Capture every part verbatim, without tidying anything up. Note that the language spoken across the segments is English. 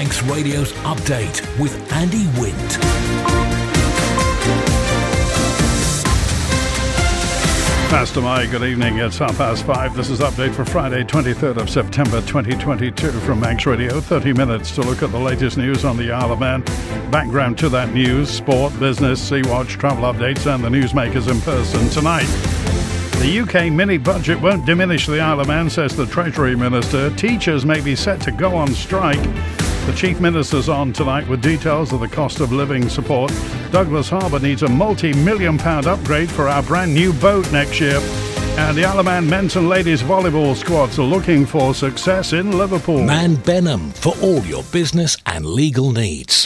Manx Radio's Update with Andy Wint. Pastor Mike, good evening. It's half past five. This is Update for Friday, twenty-third of September twenty twenty-two from Manx Radio. thirty minutes to look at the latest news on the Isle of Man. Background to that news, sport, business, Sea-Watch, travel updates and the newsmakers in person tonight. The U K mini-budget won't diminish the Isle of Man, says the Treasury Minister. Teachers may be set to go on strike. The Chief Minister's on tonight with details of the cost of living support. Douglas Harbour needs a multi-million pound upgrade for our brand new boat next year. And the Isle of Man men's and ladies volleyball squads are looking for success in Liverpool. Man Benham for all your business and legal needs.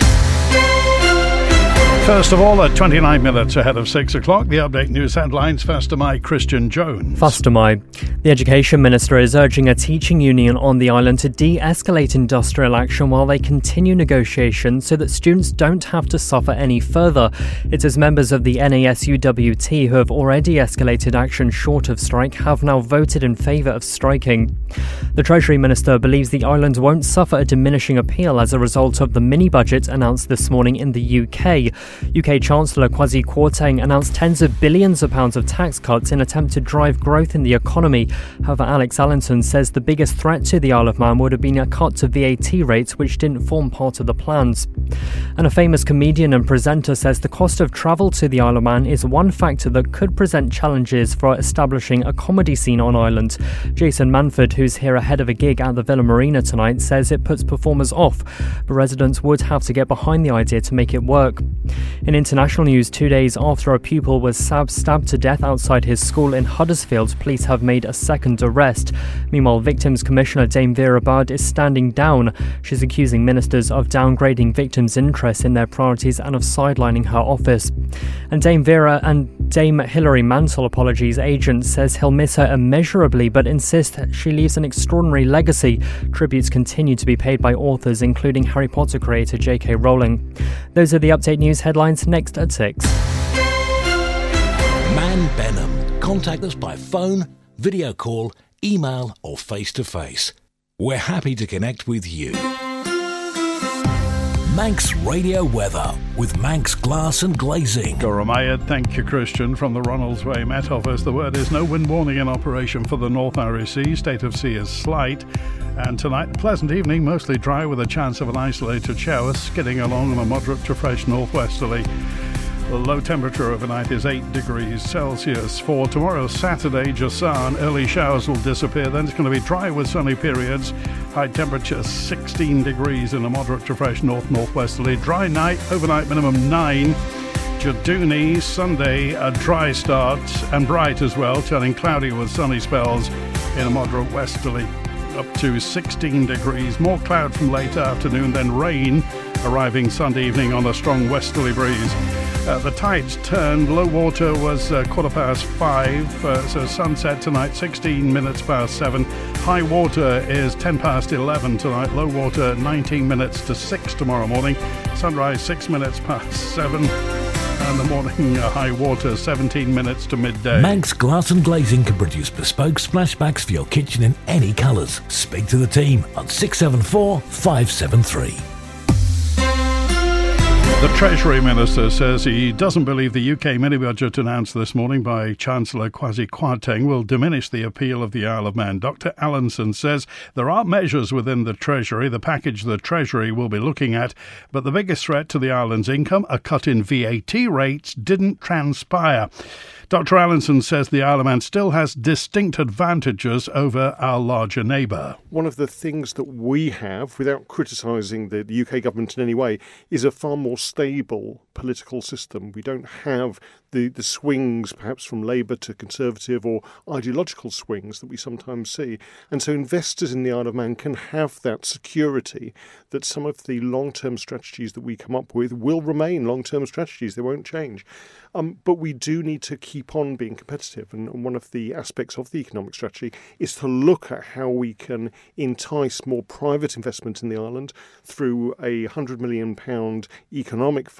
First of all, at twenty-nine minutes ahead of six o'clock, the Update News headlines. Faster my Christian Jones. Faster my. The Education Minister is urging a teaching union on the island to de-escalate industrial action while they continue negotiations so that students don't have to suffer any further. It says members of the N A S U W T who have already escalated action short of strike have now voted in favour of striking. The Treasury Minister believes the island won't suffer a diminishing appeal as a result of the mini-budget announced this morning in the U K. U K Chancellor Kwasi Kwarteng announced tens of billions of pounds of tax cuts in an attempt to drive growth in the economy. However, Alex Allenton says the biggest threat to the Isle of Man would have been a cut to V A T rates, which didn't form part of the plans. And a famous comedian and presenter says the cost of travel to the Isle of Man is one factor that could present challenges for establishing a comedy scene on Ireland. Jason Manford, who's here ahead of a gig at the Villa Marina tonight, says it puts performers off, but residents would have to get behind the idea to make it work. In international news, two days after a pupil was stab- stabbed to death outside his school in Huddersfield, police have made a second arrest. Meanwhile, Victims Commissioner Dame Vera Bard is standing down. She's accusing ministers of downgrading victims' interests in their priorities and of sidelining her office. And Dame Vera and Dame Hilary Mantel, apologies, agent says he'll miss her immeasurably but insists she leaves an extraordinary legacy. Tributes continue to be paid by authors, including Harry Potter creator J K Rowling. Those are the Update News headlines, next at six. Man Benham. Contact us by phone, video call, email or face-to-face. We're happy to connect with you. Manx Radio Weather with Manx Glass and Glazing. Goramayad, thank you, Christian. From the Ronaldsway Met Office, the word is no wind warning in operation for the North Irish Sea. State of sea is slight. And tonight, a pleasant evening, mostly dry with a chance of an isolated shower, skidding along on a moderate to fresh northwesterly. The low temperature overnight is eight degrees Celsius. For tomorrow, Saturday, Jasan, early showers will disappear. Then it's going to be dry with sunny periods. High temperature sixteen degrees in a moderate to fresh north-northwesterly. Dry night, overnight minimum nine. Jaduni, Sunday, a dry start and bright as well, turning cloudy with sunny spells in a moderate westerly. Up to sixteen degrees. More cloud from late afternoon, then rain arriving Sunday evening on a strong westerly breeze. Uh, the tides turned. Low water was uh, quarter past five, uh, so sunset tonight sixteen minutes past seven. High water is ten past eleven tonight. Low water nineteen minutes to six tomorrow morning. Sunrise six minutes past seven. And the morning uh, high water seventeen minutes to midday. Manx Glass and Glazing can produce bespoke splashbacks for your kitchen in any colours. Speak to the team on six seven four, five seven three. The Treasury Minister says he doesn't believe the U K mini-budget announced this morning by Chancellor Kwasi Kwarteng will diminish the appeal of the Isle of Man. Doctor Allenson says there are measures within the Treasury, the package the Treasury will be looking at, but the biggest threat to the island's income, a cut in V A T rates, didn't transpire. Doctor Allenson says the Isle of Man still has distinct advantages over our larger neighbour. One of the things that we have, without criticising the, the U K government in any way, is a far more stable political system. We don't have the, the swings, perhaps from Labour to Conservative, or ideological swings that we sometimes see. And so investors in the Isle of Man can have that security that some of the long-term strategies that we come up with will remain long-term strategies. They won't change. Um, but we do need to keep on being competitive. And, and one of the aspects of the economic strategy is to look at how we can entice more private investment in the island through a one hundred million pounds economic fund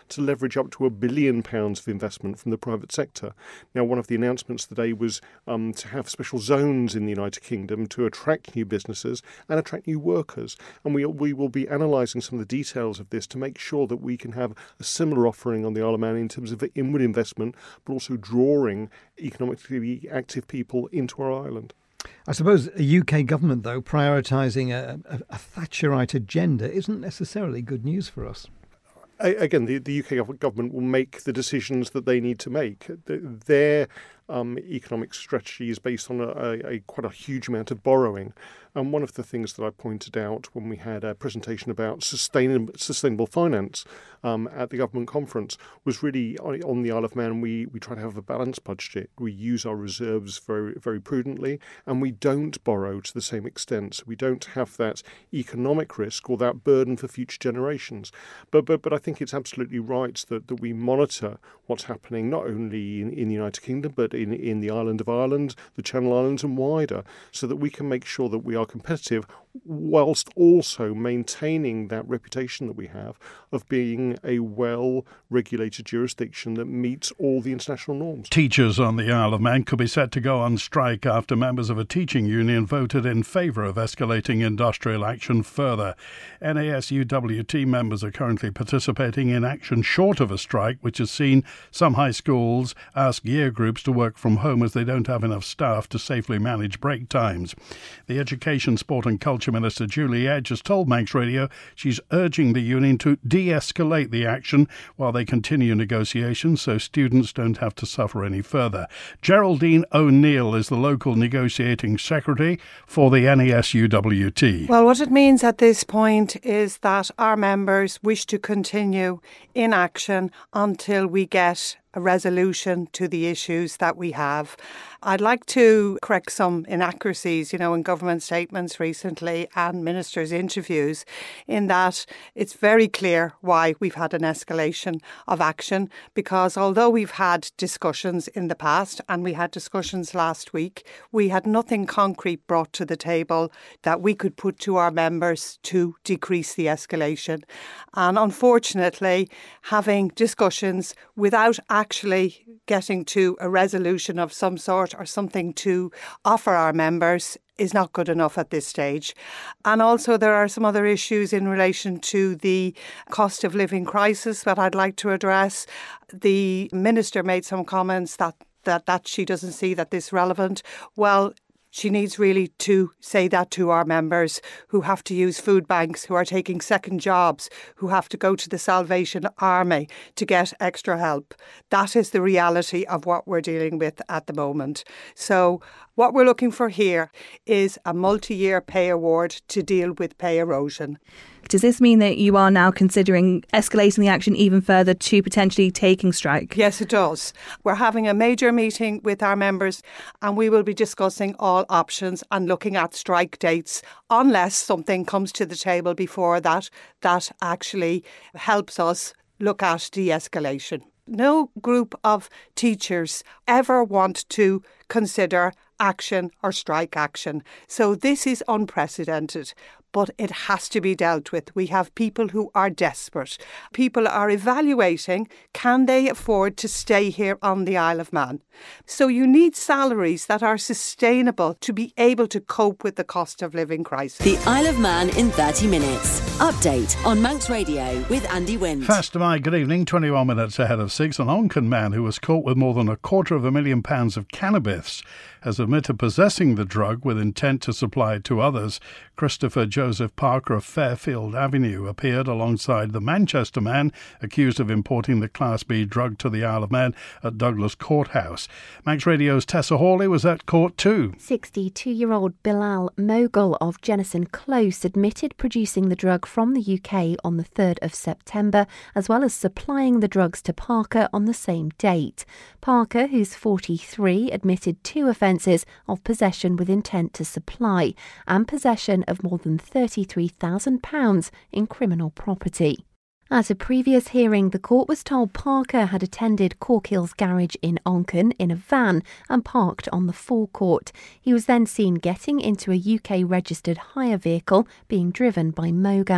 to leverage up to a billion pounds of investment from the private sector. Now, one of the announcements today was um, to have special zones in the United Kingdom to attract new businesses and attract new workers. And we, we will be analysing some of the details of this to make sure that we can have a similar offering on the Isle of Man in terms of inward investment, but also drawing economically active people into our island. I suppose a U K government, though, prioritising a, a, a Thatcherite agenda isn't necessarily good news for us. Again, the, the U K government will make the decisions that they need to make. Their um, economic strategy is based on a, a, a quite a huge amount of borrowing. And one of the things that I pointed out when we had a presentation about sustainable, sustainable finance um, at the government conference was really on the Isle of Man, we, we try to have a balanced budget. We use our reserves very, very prudently, and we don't borrow to the same extent. So we don't have that economic risk or that burden for future generations. But but, but I think it's absolutely right that, that we monitor what's happening not only in, in the United Kingdom, but in, in the island of Ireland, the Channel Islands and wider, so that we can make sure that we are competitive whilst also maintaining that reputation that we have of being a well-regulated jurisdiction that meets all the international norms. Teachers on the Isle of Man could be set to go on strike after members of a teaching union voted in favour of escalating industrial action further. N A S U W T members are currently participating in action short of a strike, which has seen some high schools ask year groups to work from home as they don't have enough staff to safely manage break times. The Education, Sport and Culture Minister Julie Edge has told Manx Radio she's urging the union to de-escalate the action while they continue negotiations so students don't have to suffer any further. Geraldine O'Neill is the local negotiating secretary for the N A S U W T. Well, what it means at this point is that our members wish to continue in action until we get a resolution to the issues that we have. I'd like to correct some inaccuracies, you know, in government statements recently and ministers' interviews, in that it's very clear why we've had an escalation of action, because although we've had discussions in the past, and we had discussions last week, we had nothing concrete brought to the table that we could put to our members to decrease the escalation. And unfortunately, having discussions without actually getting to a resolution of some sort or something to offer our members is not good enough at this stage. And also there are some other issues in relation to the cost of living crisis that I'd like to address. The Minister made some comments that that, that she doesn't see that this relevant. Well, she needs really to say that to our members who have to use food banks, who are taking second jobs, who have to go to the Salvation Army to get extra help. That is the reality of what we're dealing with at the moment. So what we're looking for here is a multi-year pay award to deal with pay erosion. Does this mean that you are now considering escalating the action even further to potentially taking strike? Yes, it does. We're having a major meeting with our members and we will be discussing all options and looking at strike dates unless something comes to the table before that that actually helps us look at de-escalation. No group of teachers ever want to consider action or strike action. So this is unprecedented, but it has to be dealt with. We have people who are desperate. People are evaluating, can they afford to stay here on the Isle of Man? So you need salaries that are sustainable to be able to cope with the cost of living crisis. The Isle of Man in thirty minutes. Update on Manx Radio with Andy Wint. Fast to my good evening, twenty-one minutes ahead of six. An Onken man who was caught with more than a quarter of a million pounds of cannabis has admitted possessing the drug with intent to supply it to others. Christopher Joseph Parker of Fairfield Avenue appeared alongside the Manchester man accused of importing the Class B drug to the Isle of Man at Douglas Courthouse. Manx Radio's Tessa Hawley was at court too. sixty-two-year-old Bilal Mogul of Jennison Close admitted producing the drug from the U K on the third of September, as well as supplying the drugs to Parker on the same date. Parker, who's forty-three, admitted two offences of possession with intent to supply and possession of more than thirty-three thousand pounds in criminal property. At a previous hearing, the court was told Parker had attended Corkill's garage in Onken in a van and parked on the forecourt. He was then seen getting into a U K-registered hire vehicle being driven by Mogul.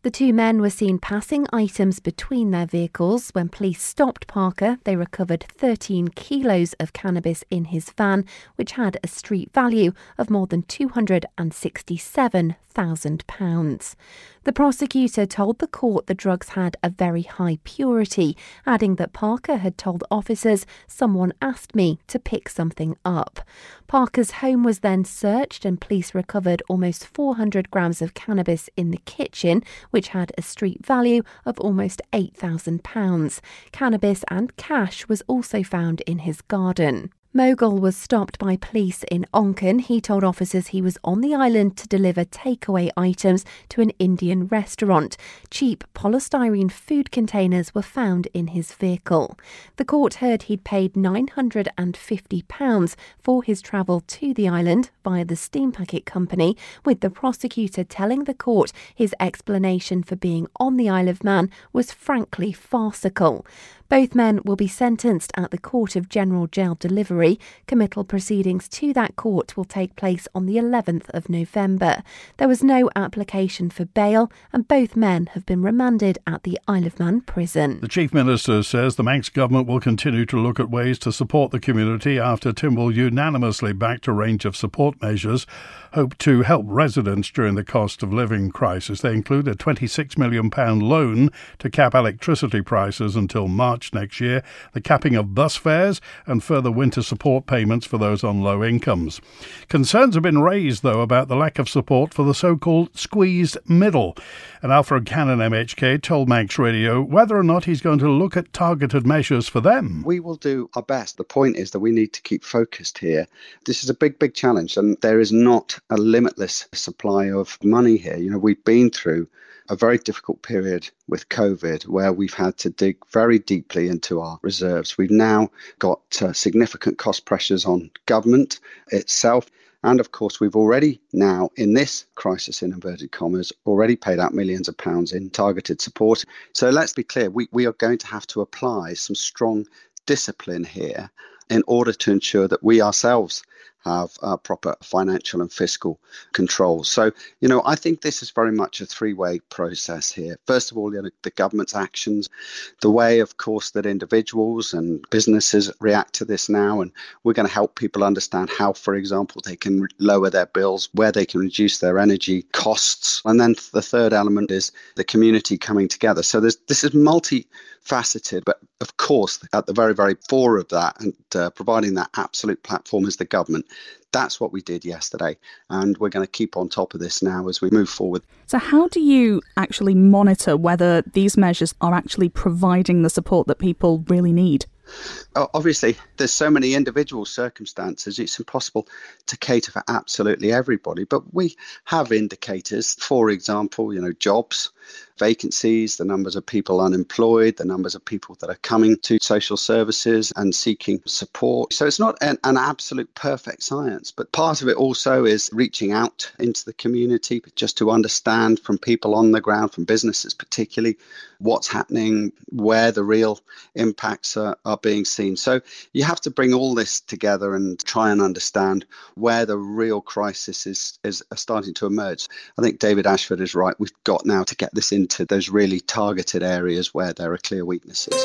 The two men were seen passing items between their vehicles. When police stopped Parker, they recovered thirteen kilos of cannabis in his van, which had a street value of more than two hundred sixty-seven thousand pounds. The prosecutor told the court the drugs had a very high purity, adding that Parker had told officers, "Someone asked me to pick something up." Parker's home was then searched and police recovered almost four hundred grams of cannabis in the kitchen, which had a street value of almost eight thousand pounds. Cannabis and cash was also found in his garden. Mogul was stopped by police in Onken. He told officers he was on the island to deliver takeaway items to an Indian restaurant. Cheap polystyrene food containers were found in his vehicle. The court heard he'd paid nine hundred fifty pounds for his travel to the island via the steam packet company, with the prosecutor telling the court his explanation for being on the Isle of Man was frankly farcical. Both men will be sentenced at the Court of General Jail Delivery. Committal proceedings to that court will take place on the eleventh of November. There was no application for bail, and both men have been remanded at the Isle of Man prison. The Chief Minister says the Manx Government will continue to look at ways to support the community after Tynwald unanimously backed a range of support measures hope to help residents during the cost of living crisis. They include a twenty-six million pounds loan to cap electricity prices until March next year, the capping of bus fares and further winter support payments for those on low incomes. Concerns have been raised, though, about the lack of support for the so-called squeezed middle. And Alfred Cannon M H K told Manx Radio whether or not he's going to look at targeted measures for them. We will do our best. The point is that we need to keep focused here. This is a big, big challenge, and there is not a limitless supply of money here. You know, we've been through a very difficult period with COVID where we've had to dig very deeply into our reserves. We've now got uh, significant cost pressures on government itself. And of course, we've already now, in this crisis, in inverted commas, already paid out millions of pounds in targeted support. So let's be clear, we, we are going to have to apply some strong discipline here in order to ensure that we ourselves have uh, proper financial and fiscal controls. So, you know, I think this is very much a three-way process here. First of all, you know, the government's actions, the way, of course, that individuals and businesses react to this now, and we're going to help people understand how, for example, they can lower their bills, where they can reduce their energy costs. And then the third element is the community coming together. So there's, this is multi-faceted, but of course, at the very, very fore of that and uh, providing that absolute platform is the government. That's what we did yesterday, and we're going to keep on top of this now as we move forward. So how do you actually monitor whether these measures are actually providing the support that people really need? Obviously, there's so many individual circumstances, it's impossible to cater for absolutely everybody. But we have indicators, for example, you know, jobs, vacancies, the numbers of people unemployed, the numbers of people that are coming to social services and seeking support. So it's not an, an absolute perfect science, but part of it also is reaching out into the community just to understand from people on the ground, from businesses particularly, what's happening, where the real impacts are, are being seen. So you have to bring all this together and try and understand where the real crisis is, is starting to emerge. I think David Ashford is right. We've got now to get this into those really targeted areas where there are clear weaknesses.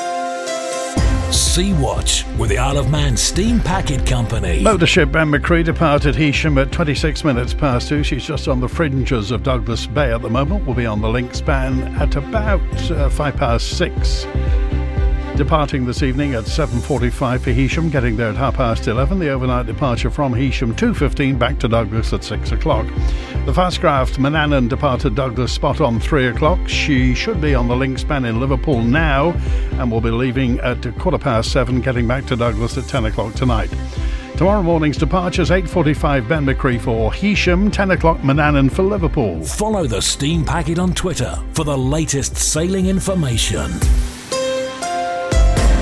Sea Watch with the Isle of Man Steam Packet Company. Motorship Ben McCree departed Heysham at twenty-six minutes past two. She's just on the fringes of Douglas Bay at the moment. We'll be on the link span at about uh, five past six. Departing this evening at seven forty-five for Heysham, getting there at half past eleven. The overnight departure from Heysham, two fifteen, back to Douglas at six o'clock. The Fastcraft Manannan departed Douglas spot on three o'clock. She should be on the link span in Liverpool now and will be leaving at quarter past seven, getting back to Douglas at ten o'clock tonight. Tomorrow morning's departures, eight forty-five Ben McCree for Heysham, ten o'clock Manannan for Liverpool. Follow the Steam Packet on Twitter for the latest sailing information.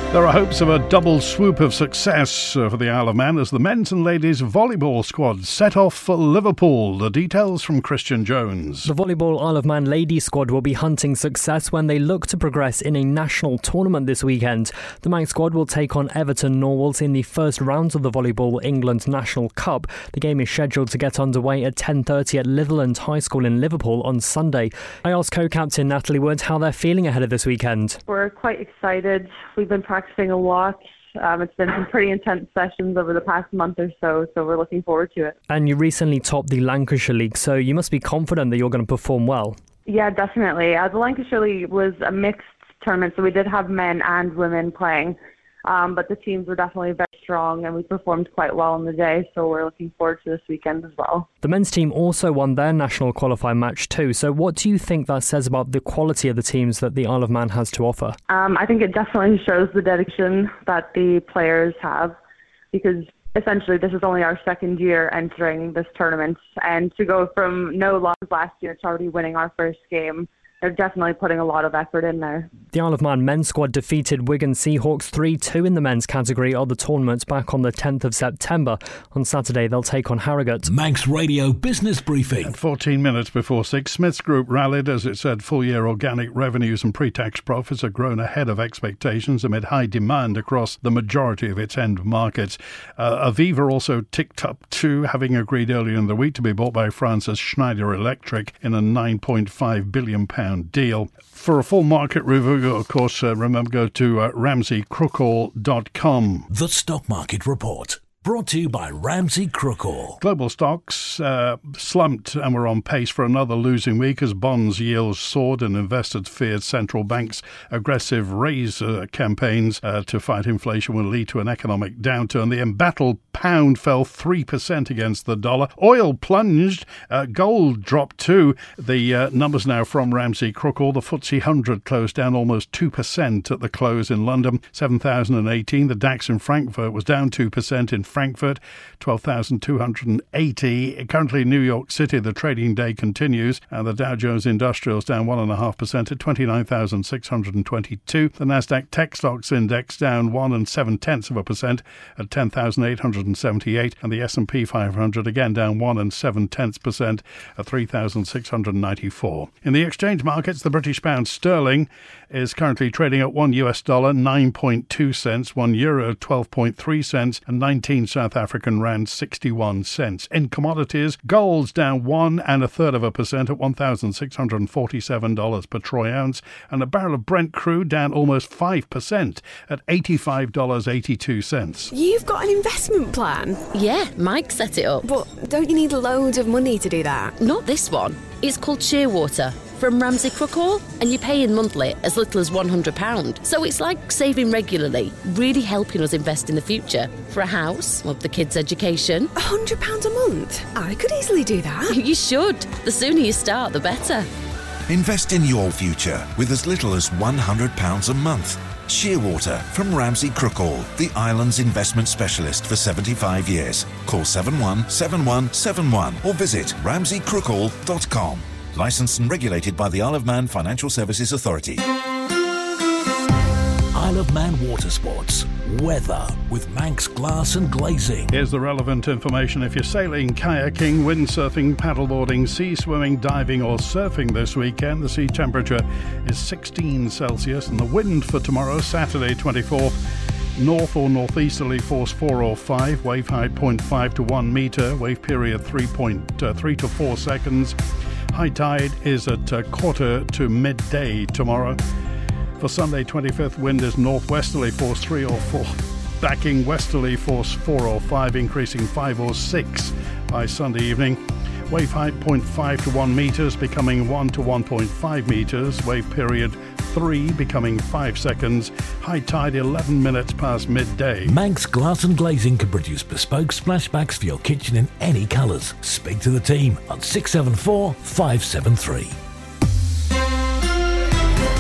There are hopes of a double swoop of success for the Isle of Man as the men's and ladies volleyball squad set off for Liverpool. The details from Christian Jones. The Volleyball Isle of Man ladies squad will be hunting success when they look to progress in a national tournament this weekend. The Manx squad will take on Everton Norwalls in the first round of the Volleyball England National Cup. The game is scheduled to get underway at ten thirty at Litherland High School in Liverpool on Sunday. I asked co-captain Natalie Wood how they're feeling ahead of this weekend. We're quite excited. We've been practicing a lot. Um, it's been some pretty intense sessions over the past month or so, so we're looking forward to it. And you recently topped the Lancashire League, so you must be confident that you're going to perform well. Yeah, definitely. Uh, the Lancashire League was a mixed tournament, so we did have men and women playing, um, but the teams were definitely very strong and we performed quite well on the day, so we're looking forward to this weekend as well. The men's team also won their national qualifying match too, so what do you think that says about the quality of the teams that the Isle of Man has to offer? Um, I think it definitely shows the dedication that the players have, because essentially this is only our second year entering this tournament, and to go from no loss last year to already winning our first game, they're definitely putting a lot of effort in there. The Isle of Man men's squad defeated Wigan Seahawks three two in the men's category of the tournament back on the tenth of September. On Saturday, they'll take on Harrogate. Manx Radio Business Briefing. At fourteen minutes before six, Smiths Group rallied as it said full-year organic revenues and pre-tax profits have grown ahead of expectations amid high demand across the majority of its end markets. Uh, Aviva also ticked up too, having agreed earlier in the week to be bought by France's Schneider Electric in a nine point five billion pounds deal. For a full market review, of course, uh, remember, go to uh, ramsey crookall dot com. The Stock Market Report. Brought to you by Ramsey Crookall. Global stocks uh, slumped and were on pace for another losing week as bonds yields soared and investors feared central banks' aggressive raise uh, campaigns uh, to fight inflation will lead to an economic downturn. The embattled pound fell three percent against the dollar. Oil plunged. Uh, gold dropped too. The uh, numbers now from Ramsey Crookall. The F T S E one hundred closed down almost two percent at the close in London, seven thousand eighteen. The DAX in Frankfurt was down two percent in Frankfurt, twelve thousand two hundred eighty. Currently in New York City, the trading day continues, and the Dow Jones Industrials down one point five percent at twenty-nine thousand six hundred twenty-two. The Nasdaq Tech Stocks Index down one and seven tenths of a percent at ten thousand eight hundred seventy-eight, and the S and P five hundred again down one and seven tenths percent at three thousand six hundred ninety-four. In the exchange markets, the British pound sterling is currently trading at one U S dollar nine point two cents, one euro twelve point three cents, and nineteen South African rand sixty-one cents. In commodities, gold's down one and a third of a percent at one thousand six hundred forty-seven dollars per troy ounce, and a barrel of Brent crude down almost five percent at eighty-five dollars and eighty-two cents. You've got an investment plan? Yeah, Mike set it up. But don't you need loads of money to do that? Not this one. It's called Shearwater from Ramsey Crookall, and you pay in monthly as little as one hundred pounds. So it's like saving regularly, really helping us invest in the future. For a house, or the kids' education. one hundred pounds a month? I could easily do that. You should. The sooner you start, the better. Invest in your future with as little as one hundred pounds a month. Shearwater from Ramsey Crookall, the island's investment specialist for seventy-five years. Call seven one seven one seven one or visit ramsey crookall dot com. Licensed and regulated by the Isle of Man Financial Services Authority. Isle of Man Water Sports. Weather with Manx Glass and Glazing. Here's the relevant information. If you're sailing, kayaking, windsurfing, paddleboarding, sea swimming, diving or surfing this weekend, the sea temperature is sixteen Celsius and the wind for tomorrow, Saturday twenty-fourth, north or northeasterly force four or five, wave height zero point five to one metre, wave period three point three to four seconds. High tide is at uh, quarter to midday tomorrow. For Sunday twenty-fifth, wind is northwesterly force three or four, backing westerly force four or five, increasing five or six by Sunday evening. Wave height zero point five to one metres, becoming one to one point five metres. Wave period three, becoming five seconds. High tide eleven minutes past midday. Manx Glass and Glazing can produce bespoke splashbacks for your kitchen in any colours. Speak to the team on six seven four, five seven three.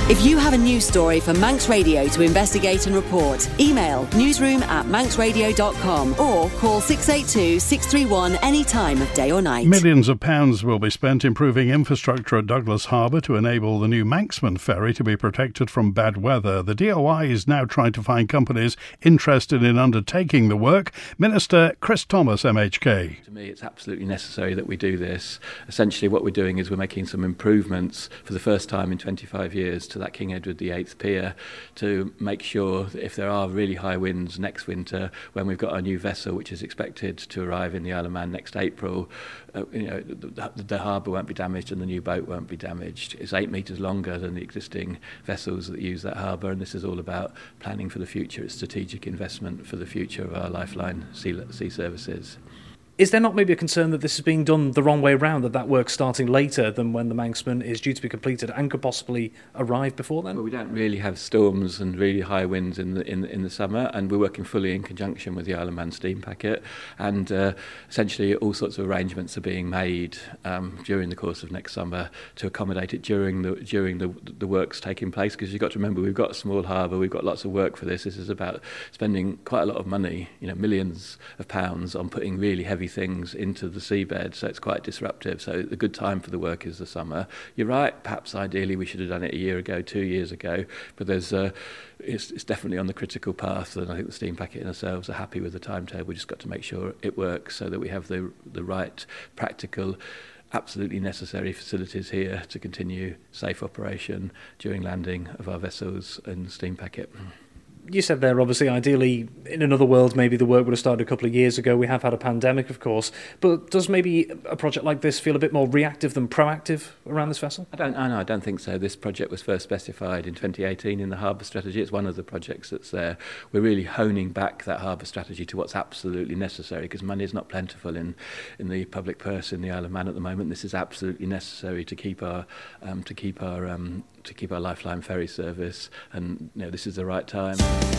If you have a news story for Manx Radio to investigate and report, email newsroom at manx radio dot com or call six eight two, six three one any time of day or night. Millions of pounds will be spent improving infrastructure at Douglas Harbour to enable the new Manxman ferry to be protected from bad weather. The D O I is now trying to find companies interested in undertaking the work. Minister Chris Thomas, M H K. To me, it's absolutely necessary that we do this. Essentially, what we're doing is we're making some improvements for the first time in twenty-five years to that King Edward the eighth pier to make sure that if there are really high winds next winter, when we've got a new vessel which is expected to arrive in the Isle of Man next April, uh, you know, the, the, the harbour won't be damaged and the new boat won't be damaged. It's eight metres longer than the existing vessels that use that harbour, and this is all about planning for the future. It's strategic investment for the future of our lifeline sea, sea services. Is there not maybe a concern that this is being done the wrong way around, that that work's starting later than when the Manxman is due to be completed and could possibly arrive before then? Well, we don't really have storms and really high winds in the in, in the summer, and we're working fully in conjunction with the Isle of Man steam packet, and uh, essentially all sorts of arrangements are being made um, during the course of next summer to accommodate it during the during the, the works taking place, because you've got to remember we've got a small harbour, we've got lots of work for this. This is about spending quite a lot of money, you know, millions of pounds on putting really heavy things into the seabed, so it's quite disruptive. So the good time for the work is the summer. You're right, perhaps ideally we should have done it a year ago, two years ago, but there's uh, it's, it's definitely on the critical path, and I think the steam packet themselves are happy with the timetable. We've just got to make sure it works so that we have the the right practical, absolutely necessary facilities here to continue safe operation during landing of our vessels in the steam packet. You said there, obviously, ideally, in another world, maybe the work would have started a couple of years ago. We have had a pandemic, of course. But does maybe a project like this feel a bit more reactive than proactive around this vessel? I don't I know, I don't think so. This project was first specified in twenty eighteen in the harbour strategy. It's one of the projects that's there. We're really honing back that harbour strategy to what's absolutely necessary, because money is not plentiful in, in the public purse in the Isle of Man at the moment. This is absolutely necessary to keep our um, to keep our um, to keep our lifeline ferry service, and you know, this is the right time.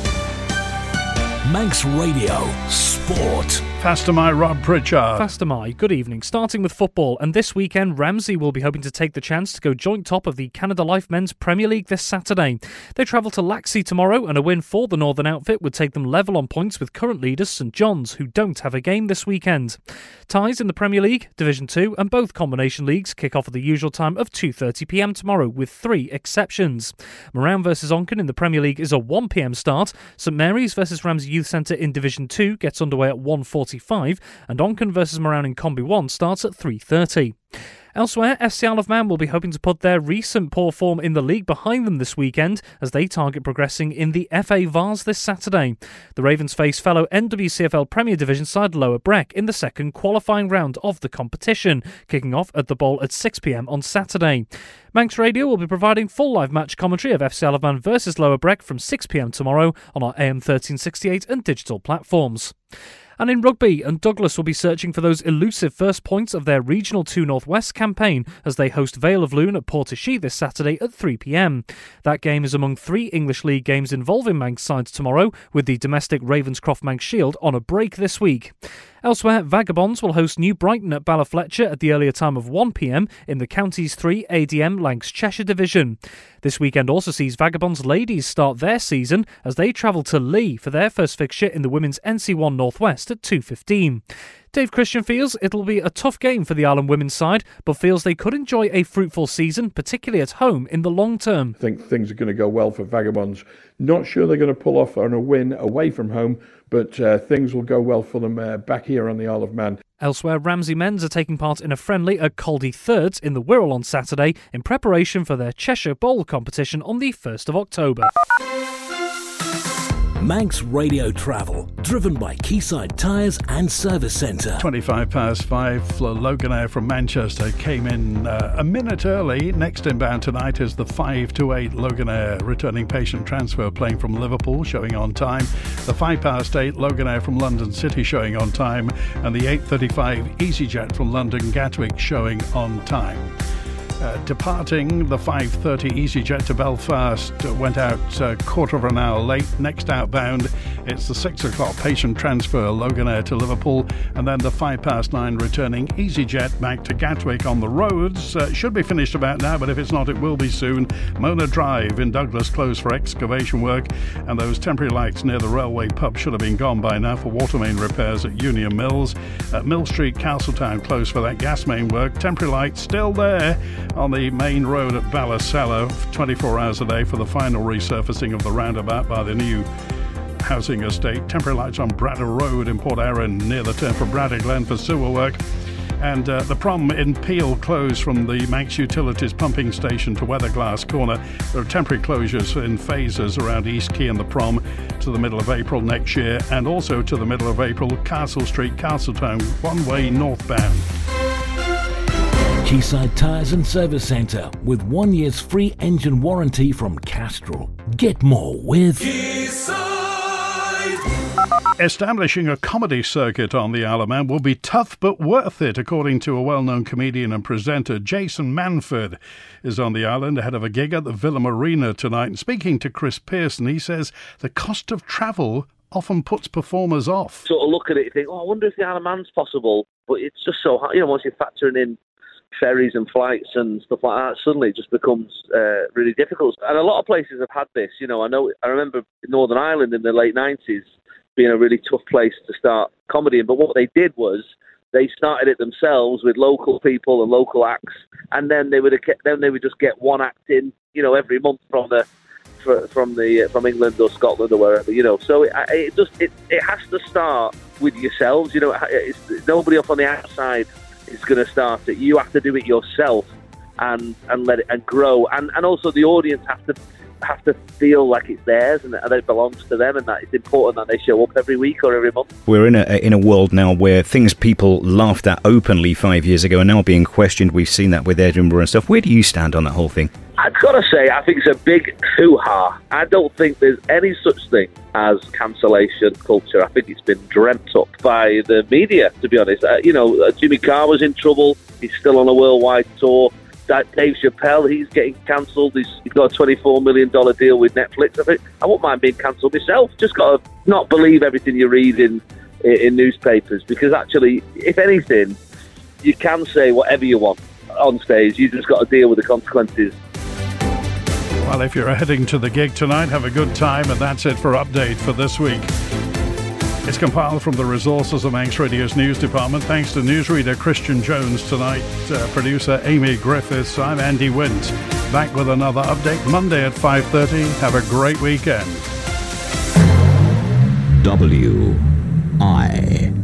Manx Radio Sport. Faster My Rob Pritchard. Faster My, good evening. Starting with football, and this weekend Ramsey will be hoping to take the chance to go joint top of the Canada Life Men's Premier League this Saturday. They travel to Laxey tomorrow, and a win for the Northern outfit would take them level on points with current leaders St John's, who don't have a game this weekend. Ties in the Premier League, Division two and both combination leagues kick off at the usual time of two thirty p m tomorrow, with three exceptions. Moran versus Onken in the Premier League is a one p m start. St Mary's versus Ramsey Youth Centre in Division two gets underway at one forty-five, and Onken versus Moran in Combi one starts at three thirty. Elsewhere, F C Isle of Man will be hoping to put their recent poor form in the league behind them this weekend as they target progressing in the F A Vars this Saturday. The Ravens face fellow N W C F L Premier Division side Lower Breck in the second qualifying round of the competition, kicking off at the Bowl at six p m on Saturday. Manx Radio will be providing full live match commentary of F C Isle of Man versus Lower Breck from six p m tomorrow on our A M thirteen sixty-eight and digital platforms. And in rugby, and Douglas will be searching for those elusive first points of their Regional two North West campaign as they host Vale of Loon at Portachee this Saturday at three p m. That game is among three English League games involving Manx sides tomorrow, with the domestic Ravenscroft Manx Shield on a break this week. Elsewhere, Vagabonds will host New Brighton at Ballafletcher at the earlier time of one p m in the Counties three A D M Lancs Cheshire Division. This weekend also sees Vagabonds ladies start their season as they travel to Lee for their first fixture in the Women's N C one North West at two fifteen. Dave Christian feels it'll be a tough game for the Ireland women's side, but feels they could enjoy a fruitful season, particularly at home, in the long term. I think things are going to go well for Vagabonds. Not sure they're going to pull off on a win away from home, but uh, things will go well for them uh, back here on the Isle of Man. Elsewhere, Ramsey Men's are taking part in a friendly at Caldy Thirds in the Wirral on Saturday in preparation for their Cheshire Bowl competition on the first of October. Manx Radio Travel, driven by Quayside Tyres and Service Centre. twenty-five past five, Flo Loganair from Manchester came in uh, a minute early. Next inbound tonight is the five to eight Loganair returning patient transfer playing from Liverpool, showing on time. The five past eight Loganair from London City showing on time, and the eight thirty-five EasyJet from London Gatwick showing on time. Uh, departing the five thirty EasyJet to Belfast uh, went out a uh, quarter of an hour late. Next outbound, it's the six o'clock patient transfer Loganair to Liverpool, and then the five past nine returning EasyJet back to Gatwick on the roads. Uh, should be finished about now, but if it's not, it will be soon. Mona Drive in Douglas closed for excavation work, and those temporary lights near the railway pub should have been gone by now for water main repairs at Union Mills. At Mill Street, Castletown closed for that gas main work. Temporary lights still there on the main road at Ballasella, twenty-four hours a day for the final resurfacing of the roundabout by the new housing estate. Temporary lights on Bradder Road in Port Erin near the turn for Bradder Glen for sewer work. And uh, the prom in Peel closed from the Manx Utilities pumping station to Weatherglass Corner. There are temporary closures in phases around East Quay and the prom to the middle of April next year, and also to the middle of April, Castle Street, Castletown, one-way northbound. Quayside Tyres and Service Centre with one year's free engine warranty from Castrol. Get more with Establishing a comedy circuit on the Isle of Man will be tough but worth it, according to a well-known comedian and presenter. Jason Manford is on the island ahead of a gig at the Villa Marina tonight. And speaking to Chris Pearson, he says the cost of travel often puts performers off. Sort of look at it and think, oh, I wonder if the Isle of Man's possible, but it's just so hard. You know, once you're factoring in ferries and flights and stuff like that, suddenly it just becomes uh, really difficult. And a lot of places have had this. You know, I know. I remember Northern Ireland in the late nineties being a really tough place to start comedy in. But what they did was they started it themselves with local people and local acts, and then they would then they would just get one act in, you know, every month from the from the from England or Scotland or wherever, you know. So it, it just it, it has to start with yourselves. You know, it's, nobody up on the outside is going to start it. You have to do it yourself and and let it and grow, and and also the audience have to have to feel like it's theirs and that it belongs to them, and that it's important that they show up every week or every month. We're in a in a world now where things people laughed at openly five years ago are now being questioned. We've seen that with Edinburgh and stuff. Where do you stand on that whole thing? I've got to say, I think it's a big hoo-ha. I don't think there's any such thing as cancellation culture. I think it's been dreamt up by the media, to be honest. Uh, you know, uh, Jimmy Carr was in trouble. He's still on a worldwide tour. Dave Chappelle, he's getting cancelled. He's, he's got a twenty-four million dollars deal with Netflix. I think I wouldn't mind being cancelled myself. Just got to not believe everything you read in, in, in newspapers, because actually, if anything, you can say whatever you want on stage. You just got to deal with the consequences. Well, if you're heading to the gig tonight, have a good time, and that's it for Update for this week. It's compiled from the resources of Manx Radio's news department. Thanks to newsreader Christian Jones tonight, uh, producer Amy Griffiths. I'm Andy Wint. Back with another update Monday at five thirty. Have a great weekend. W I